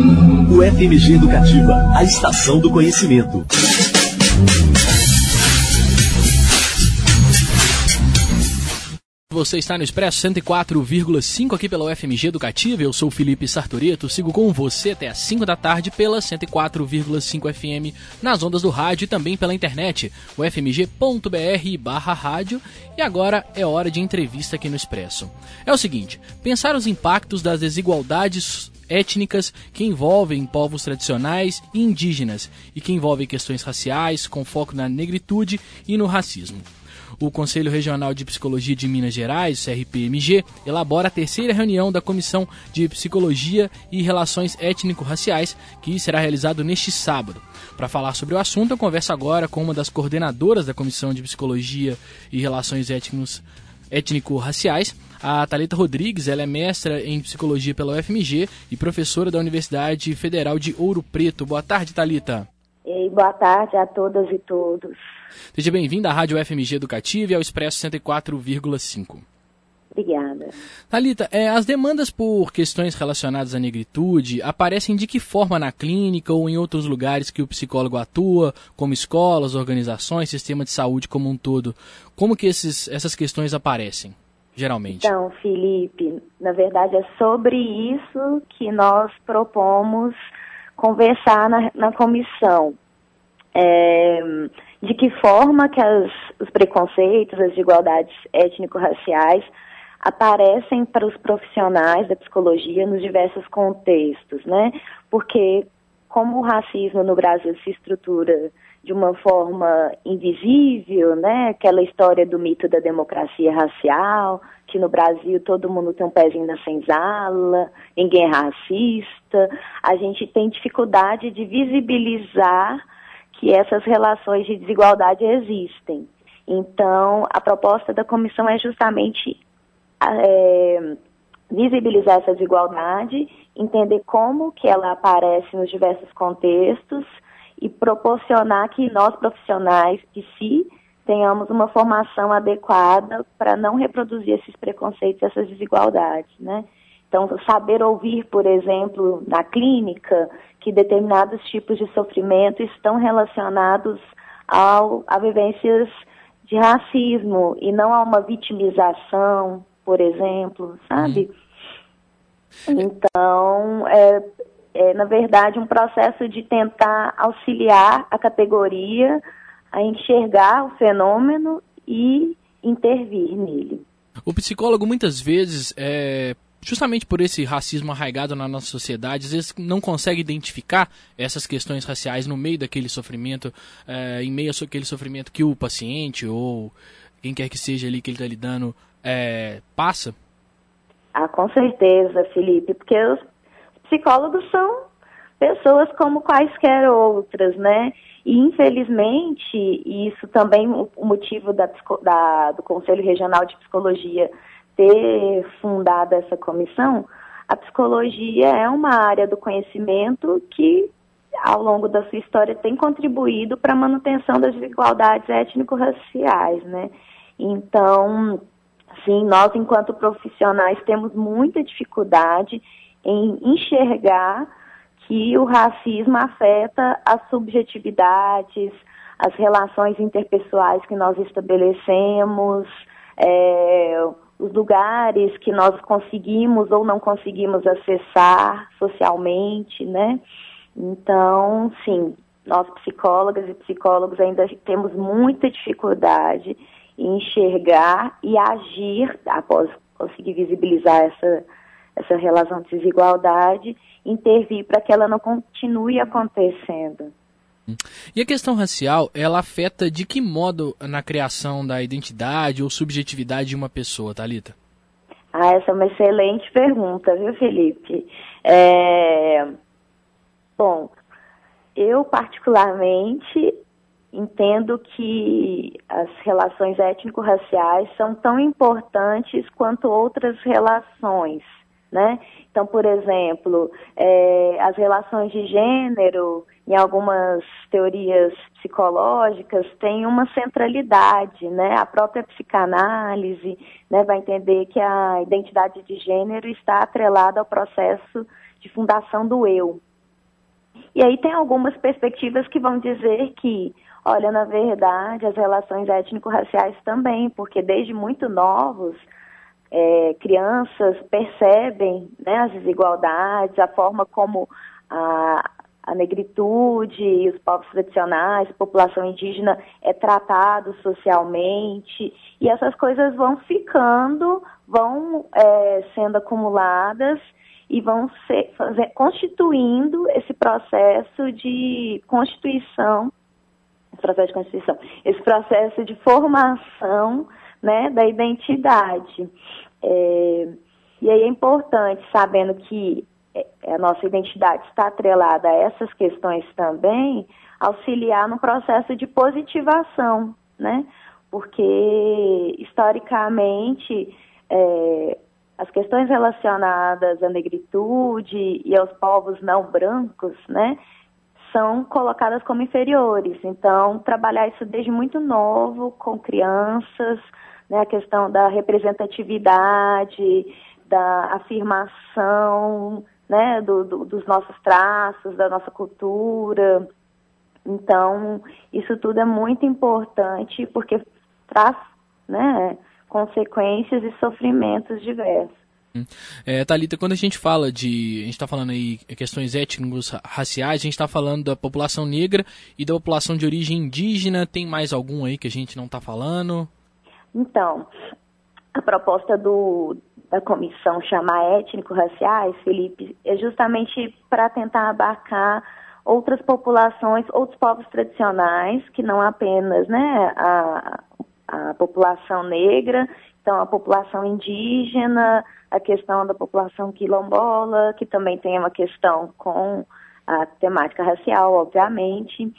O FMG Educativa, a estação do conhecimento. Você está no Expresso 104,5 aqui pela UFMG Educativa. Eu sou o Felipe Sartoreto, sigo com você até às 5 da tarde pela 104,5 FM nas ondas do rádio e também pela internet, ufmg.br/rádio. E agora é hora de entrevista aqui no Expresso. É o seguinte, pensar os impactos das desigualdades étnicas que envolvem povos tradicionais e indígenas e que envolvem questões raciais com foco na negritude e no racismo. O Conselho Regional de Psicologia de Minas Gerais, CRPMG, elabora a terceira reunião da Comissão de Psicologia e Relações Étnico-Raciais, que será realizado neste sábado. Para falar sobre o assunto, eu converso agora com uma das coordenadoras da Comissão de Psicologia e Relações Étnico-Raciais, a Thalita Rodrigues. Ela é mestra em Psicologia pela UFMG e professora da Universidade Federal de Ouro Preto. Boa tarde, Thalita. E boa tarde a todas e todos. Seja bem-vinda à Rádio UFMG Educativa e ao Expresso 104,5. Obrigada. Thalita, as demandas por questões relacionadas à negritude aparecem de que forma na clínica ou em outros lugares que o psicólogo atua, como escolas, organizações, sistema de saúde como um todo? Como que essas questões aparecem, geralmente? Então, Felipe, na verdade é sobre isso que nós propomos conversar na comissão. De que forma que os preconceitos, as desigualdades étnico-raciais aparecem para os profissionais da psicologia nos diversos contextos, né? Porque como o racismo no Brasil se estrutura de uma forma invisível, né? Aquela história do mito da democracia racial, que no Brasil todo mundo tem um pezinho na senzala, ninguém é racista. A gente tem dificuldade de visibilizar que essas relações de desigualdade existem. Então, a proposta da comissão é justamente visibilizar essa desigualdade, entender como que ela aparece nos diversos contextos e proporcionar que nós, profissionais de si, tenhamos uma formação adequada para não reproduzir esses preconceitos, essas desigualdades, né? Então, saber ouvir, por exemplo, na clínica, que determinados tipos de sofrimento estão relacionados a vivências de racismo e não a uma vitimização, por exemplo, sabe? Então, na verdade, um processo de tentar auxiliar a categoria a enxergar o fenômeno e intervir nele. O psicólogo, muitas vezes, justamente por esse racismo arraigado na nossa sociedade, às vezes não consegue identificar essas questões raciais no meio daquele sofrimento, em meio àquele sofrimento que o paciente ou quem quer que seja ali que ele está lidando passa? Com certeza, Felipe, porque os psicólogos são pessoas como quaisquer outras, né? E, infelizmente, isso também o motivo do Conselho Regional de Psicologia ter fundado essa comissão. A psicologia é uma área do conhecimento que, ao longo da sua história, tem contribuído para a manutenção das desigualdades étnico-raciais, né? Então, sim, nós, enquanto profissionais, temos muita dificuldade em enxergar que o racismo afeta as subjetividades, as relações interpessoais que nós estabelecemos, os lugares que nós conseguimos ou não conseguimos acessar socialmente, né? Então, sim, nós psicólogas e psicólogos ainda temos muita dificuldade em enxergar e agir, após conseguir visibilizar essa relação de desigualdade, intervir para que ela não continue acontecendo. E a questão racial, ela afeta de que modo na criação da identidade ou subjetividade de uma pessoa, Thalita? Essa é uma excelente pergunta, viu, Felipe? Bom, eu particularmente entendo que as relações étnico-raciais são tão importantes quanto outras relações, né? Então, por exemplo, as relações de gênero, em algumas teorias psicológicas, têm uma centralidade, né? A própria psicanálise, né, vai entender que a identidade de gênero está atrelada ao processo de fundação do eu, E aí tem algumas perspectivas que vão dizer que, olha, na verdade, as relações étnico-raciais também, porque desde muito novos, crianças percebem, né, as desigualdades, a forma como a negritude e os povos tradicionais, a população indígena é tratado socialmente, e essas coisas vão ficando, vão sendo acumuladas e vão constituindo esse processo de constituição, esse processo de formação, né, da identidade. E aí é importante, sabendo que a nossa identidade está atrelada a essas questões também, auxiliar no processo de positivação, né? Porque, historicamente, as questões relacionadas à negritude e aos povos não brancos, né, são colocadas como inferiores. Então, trabalhar isso desde muito novo, com crianças, né, a questão da representatividade, da afirmação, né, dos nossos traços, da nossa cultura. Então, isso tudo é muito importante porque traz, né, consequências e sofrimentos diversos. Thalita, quando a gente está falando aí questões étnicos raciais, a gente está falando da população negra e da população de origem indígena. Tem mais algum aí que a gente não está falando? Então, a proposta da comissão chamar étnico-raciais, Felipe, é justamente para tentar abarcar outras populações, outros povos tradicionais, que não apenas, né, a população negra, então a população indígena, a questão da população quilombola, que também tem uma questão com a temática racial, obviamente.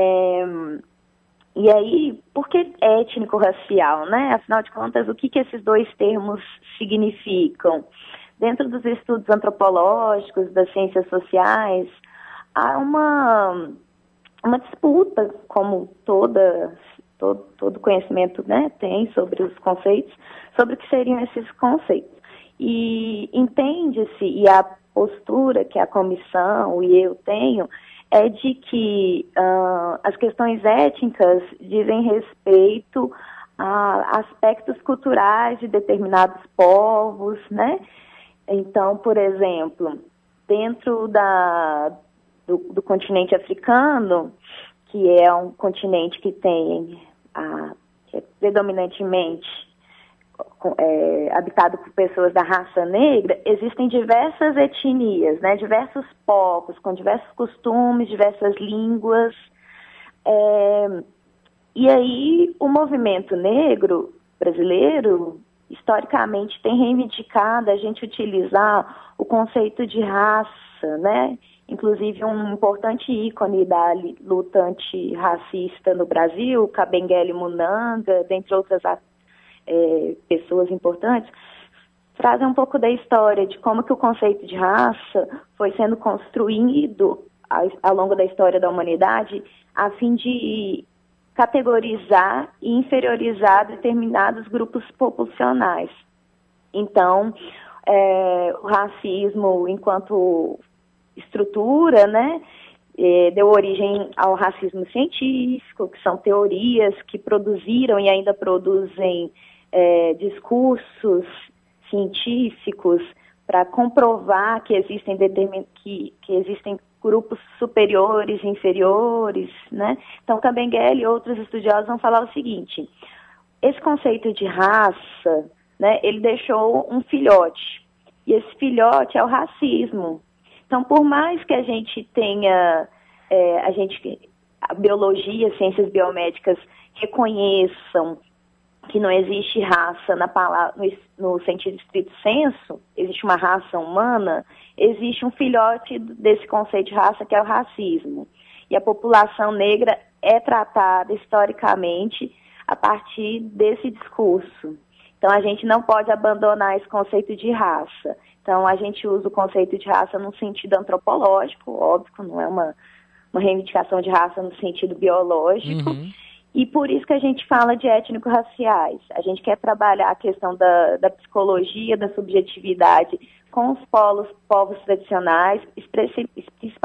E aí, por que étnico-racial, né? Afinal de contas, o que esses dois termos significam? Dentro dos estudos antropológicos, das ciências sociais, há uma disputa, como todo conhecimento, né, tem sobre os conceitos, sobre o que seriam esses conceitos. E entende-se, e a postura que a comissão e eu tenho, é de que as questões étnicas dizem respeito a aspectos culturais de determinados povos, né? Então, por exemplo, dentro do continente africano, que é um continente que tem predominantemente habitado por pessoas da raça negra, existem diversas etnias, né, diversos povos, com diversos costumes, diversas línguas. E aí o movimento negro brasileiro, historicamente, tem reivindicado a gente utilizar o conceito de raça, né? Inclusive um importante ícone da luta antirracista no Brasil, Kabengele Munanga, dentre outras pessoas importantes, trazem um pouco da história de como que o conceito de raça foi sendo construído ao longo da história da humanidade a fim de categorizar e inferiorizar determinados grupos populacionais. Então, o racismo enquanto estrutura, né, deu origem ao racismo científico, que são teorias que produziram e ainda produzem discursos científicos para comprovar que existem grupos superiores e inferiores, né? Então, Kabengele e outros estudiosos vão falar o seguinte: esse conceito de raça, né, ele deixou um filhote, e esse filhote é o racismo. Então, por mais que a gente tenha, a biologia, ciências biomédicas reconheçam que não existe raça na palavra, no sentido estrito senso, existe uma raça humana, existe um filhote desse conceito de raça que é o racismo. E a população negra é tratada historicamente a partir desse discurso. Então a gente não pode abandonar esse conceito de raça. Então a gente usa o conceito de raça no sentido antropológico, óbvio, não é uma reivindicação de raça no sentido biológico. Uhum. E por isso que a gente fala de étnico-raciais. A gente quer trabalhar a questão da psicologia, da subjetividade com os povos tradicionais, principalmente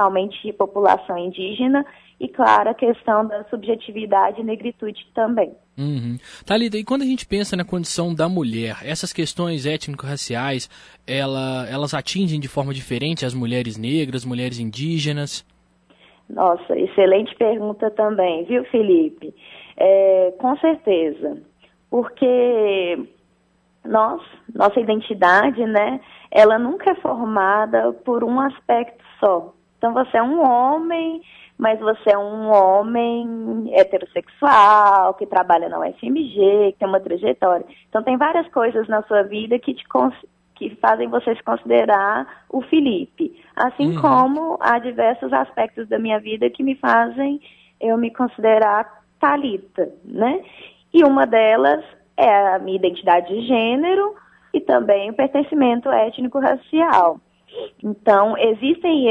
principalmente população indígena, e, claro, a questão da subjetividade e negritude também. Uhum. Thalita, e quando a gente pensa na condição da mulher, essas questões étnico-raciais, elas atingem de forma diferente as mulheres negras, mulheres indígenas? Nossa, excelente pergunta também, viu, Felipe? Com certeza, porque nossa identidade, né, ela nunca é formada por um aspecto só. Então, você é um homem, mas você é um homem heterossexual, que trabalha na UFMG, que tem uma trajetória. Então, tem várias coisas na sua vida que fazem você se considerar o Felipe. Assim como há diversos aspectos da minha vida que me fazem eu me considerar Thalita, né? E uma delas é a minha identidade de gênero e também o pertencimento étnico-racial. Então, existem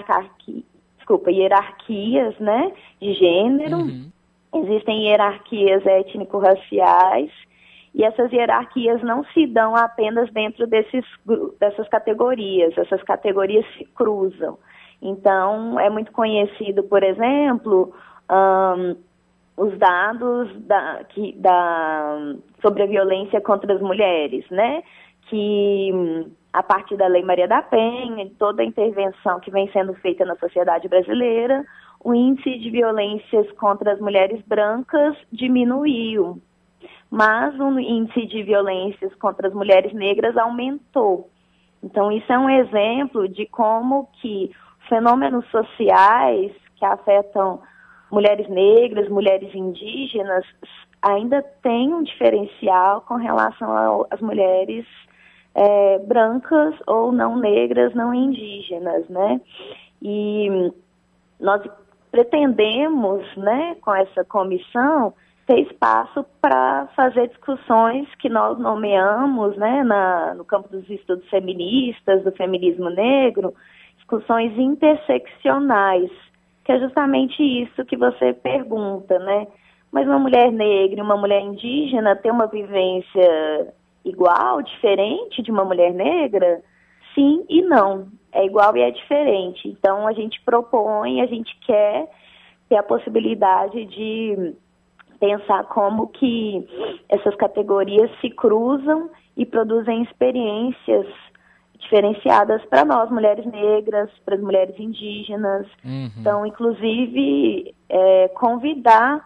hierarquias, né, de gênero, existem hierarquias étnico-raciais, e essas hierarquias não se dão apenas dentro dessas categorias, essas categorias se cruzam. Então, é muito conhecido, por exemplo, os dados sobre a violência contra as mulheres, né? Que a partir da Lei Maria da Penha, de toda a intervenção que vem sendo feita na sociedade brasileira, o índice de violências contra as mulheres brancas diminuiu, mas o índice de violências contra as mulheres negras aumentou. Então, isso é um exemplo de como que fenômenos sociais que afetam mulheres negras, mulheres indígenas, ainda tem um diferencial com relação às mulheres brancas ou não negras, não indígenas, né? E nós pretendemos, né, com essa comissão, ter espaço para fazer discussões que nós nomeamos, né, no campo dos estudos feministas, do feminismo negro, discussões interseccionais, que é justamente isso que você pergunta, né? Mas uma mulher negra e uma mulher indígena tem uma vivência igual, diferente de uma mulher negra? Sim e não. É igual e é diferente. Então, a gente propõe, a gente quer ter a possibilidade de pensar como que essas categorias se cruzam e produzem experiências diferenciadas para nós, mulheres negras, para as mulheres indígenas. Então, inclusive, convidar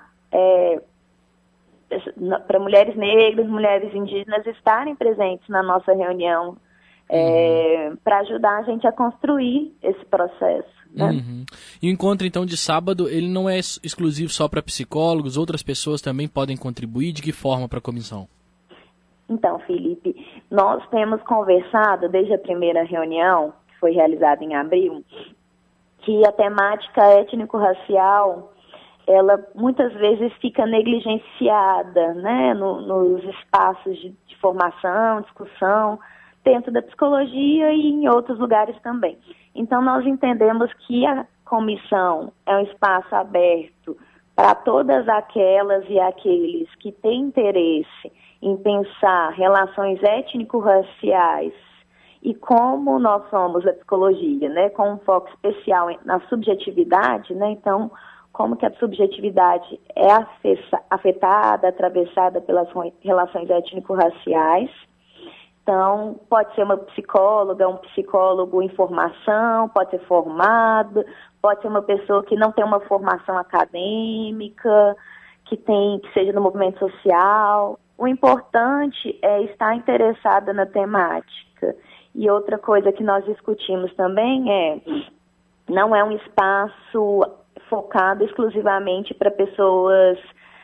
para mulheres negras, mulheres indígenas estarem presentes na nossa reunião para ajudar a gente a construir esse processo. Né? E o encontro, então, de sábado, ele não é exclusivo só para psicólogos, outras pessoas também podem contribuir? De que forma para a comissão? Então, Felipe, nós temos conversado desde a primeira reunião, que foi realizada em abril, que a temática étnico-racial, ela muitas vezes fica negligenciada, né, nos espaços de formação, discussão, dentro da psicologia e em outros lugares também. Então, nós entendemos que a comissão é um espaço aberto para todas aquelas e aqueles que têm interesse em pensar relações étnico-raciais e como nós somos a psicologia, né, com um foco especial na subjetividade, né, então, como que a subjetividade é afetada, atravessada pelas relações étnico-raciais. Então, pode ser uma psicóloga, um psicólogo em formação, pode ser formado, pode ser uma pessoa que não tem uma formação acadêmica, que seja no movimento social. O importante é estar interessada na temática. E outra coisa que nós discutimos também não é um espaço focado exclusivamente para pessoas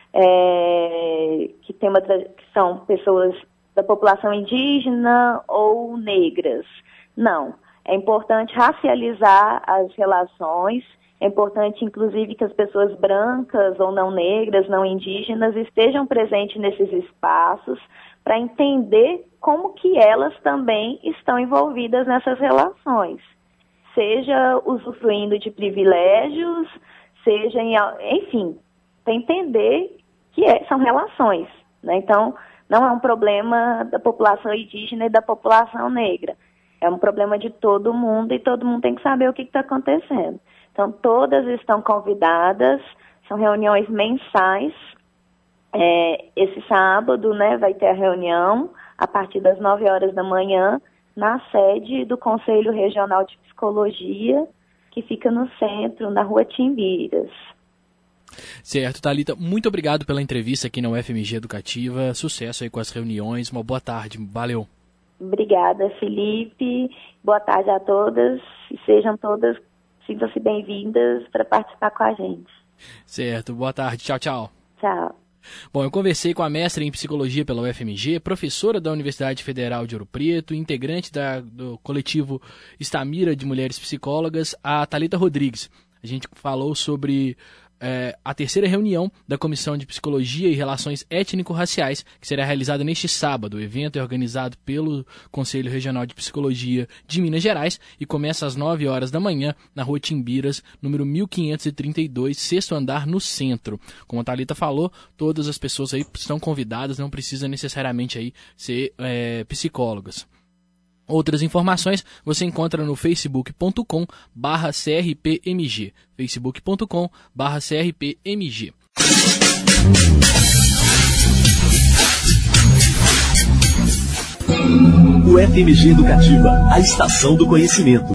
que são pessoas da população indígena ou negras. Não. É importante racializar as relações, é importante, inclusive, que as pessoas brancas ou não negras, não indígenas, estejam presentes nesses espaços para entender como que elas também estão envolvidas nessas relações. Seja usufruindo de privilégios, seja, enfim, para entender que são relações, né? Então, não é um problema da população indígena e da população negra. É um problema de todo mundo e todo mundo tem que saber o que está acontecendo. Então, todas estão convidadas, são reuniões mensais. Esse sábado, né, vai ter a reunião a partir das 9 horas da manhã na sede do Conselho Regional de Psicologia, que fica no centro, na Rua Timbiras. Certo, Thalita, muito obrigado pela entrevista aqui na UFMG Educativa. Sucesso aí com as reuniões. Uma boa tarde. Valeu. Obrigada, Felipe. Boa tarde a todas e sintam-se bem-vindas para participar com a gente. Certo, boa tarde. Tchau, tchau. Tchau. Bom, eu conversei com a mestra em Psicologia pela UFMG, professora da Universidade Federal de Ouro Preto, integrante do coletivo Estamira de Mulheres Psicólogas, a Thalita Rodrigues. A gente falou sobre a terceira reunião da Comissão de Psicologia e Relações Étnico-Raciais, que será realizada neste sábado. O evento é organizado pelo Conselho Regional de Psicologia de Minas Gerais e começa às 9 horas da manhã na Rua Timbiras, número 1532, sexto andar, no centro. Como a Thalita falou, todas as pessoas aí estão convidadas, não precisa necessariamente aí ser psicólogas. Outras informações você encontra no facebook.com/crpmg, facebook.com/crpmg. UFMG Educativa, a estação do conhecimento.